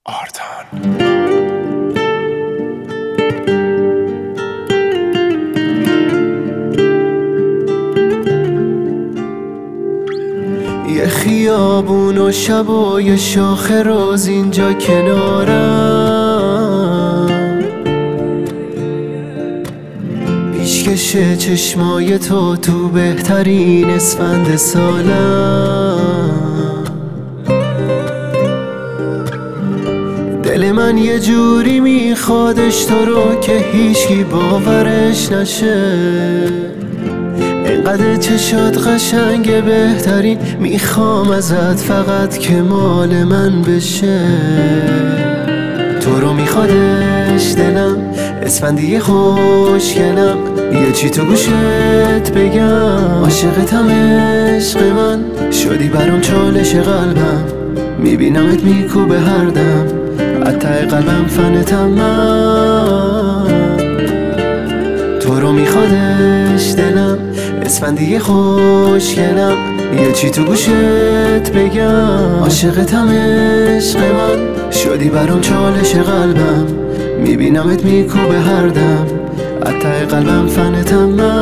آرتان. یه خیابون و شب و یه شاخ روز اینجا کنارم، پیشکش چشمای تو بهترین اسفند سالم. دل من یه جوری میخوادش تو رو که هیچکی باورش نشه، اینقدر چشات قشنگه بهترین، میخوام ازت فقط که مال من بشه. تو رو میخوادش دلم، اسفندی خوشگلم، یه چی تو گوشت بگم، عاشقتم عشق من، شدی برام چالش قلبم، میبینمت میکوبه هر دم، ته قلبم فنتم من. تو رو میخوادش دلم، اسفندی خوشگلم، یه چی تو گوشت بگم، عاشقتم عشق من، شدی برام چالش قلبم، میبینمت میکوبه هر دم، ته قلبم فنتم من.